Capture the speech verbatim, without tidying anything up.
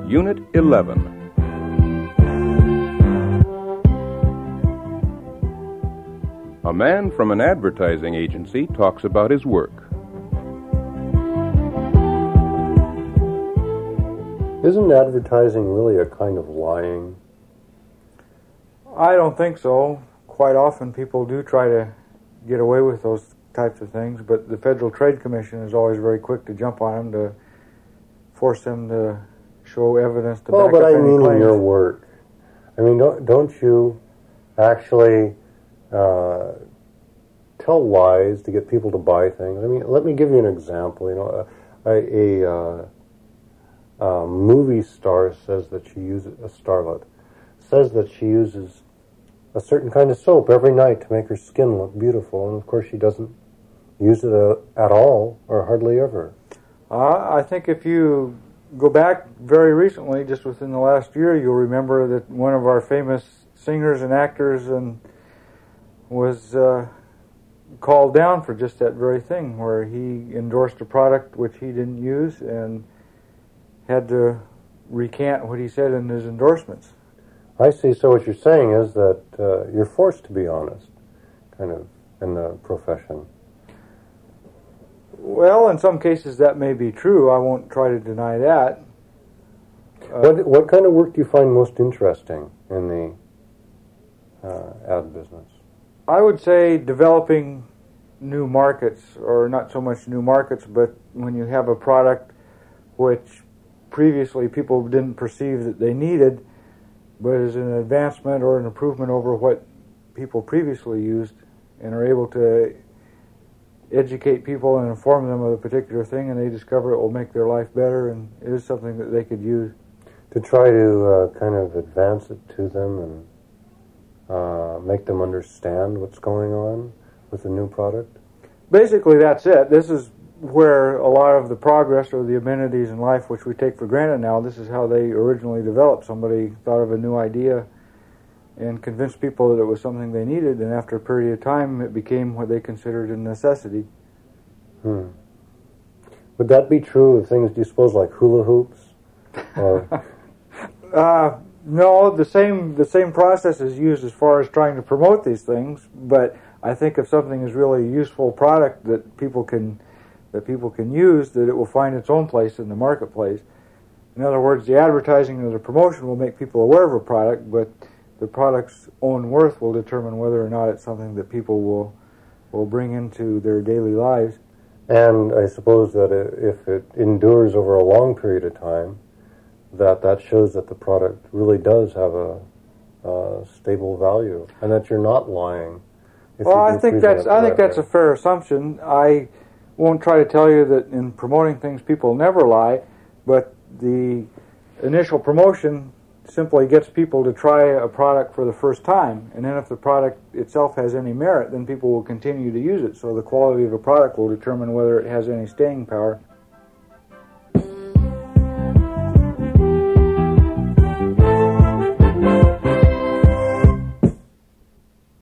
Unit eleven. A man from an advertising agency talks about his work. Isn't advertising really a kind of lying? I don't think so. Quite often people do try to get away with those types of things, but the Federal Trade Commission is always very quick to jump on them to force them to show evidence to well, back but up I any mean claims. in your work. I mean, don't, don't you actually uh, tell lies to get people to buy things? I mean, let me give you an example. You know, a, a, uh, a movie star says that she uses, a starlet, says that she uses a certain kind of soap every night to make her skin look beautiful, and of course she doesn't use it uh, at all, or hardly ever. Uh, I think if you go back very recently, just within the last year, you'll remember that one of our famous singers and actors and was uh, called down for just that very thing, where he endorsed a product which he didn't use and had to recant what he said in his endorsements. I see. So what you're saying is that uh, you're forced to be honest, kind of, in the profession. Well, in some cases that may be true. I won't try to deny that. Uh, What what kind of work do you find most interesting in the uh, ad business? I would say developing new markets, or not so much new markets, but when you have a product which previously people didn't perceive that they needed, but is an advancement or an improvement over what people previously used, and are able to educate people and inform them of a particular thing, and they discover it will make their life better, and it is something that they could use. To try to uh, kind of advance it to them and uh, make them understand what's going on with the new product? Basically, that's it. This is where a lot of the progress or the amenities in life which we take for granted now, this is how they originally developed. Somebody thought of a new idea and convinced people that it was something they needed, and after a period of time it became what they considered a necessity. Hmm. Would that be true of things, do you suppose, like hula hoops? Or uh, no, the same the same process is used as far as trying to promote these things, but I think if something is really a useful product that people can that people can use, that it will find its own place in the marketplace. In other words, the advertising or the promotion will make people aware of a product, but the product's own worth will determine whether or not it's something that people will will bring into their daily lives. And I suppose that if it endures over a long period of time, that that shows that the product really does have a, a stable value, and that you're not lying. Well, I think that's I think that's a fair assumption. I won't try to tell you that in promoting things people never lie, but the initial promotion simply gets people to try a product for the first time, and then if the product itself has any merit, then people will continue to use it. So the quality of a product will determine whether it has any staying power.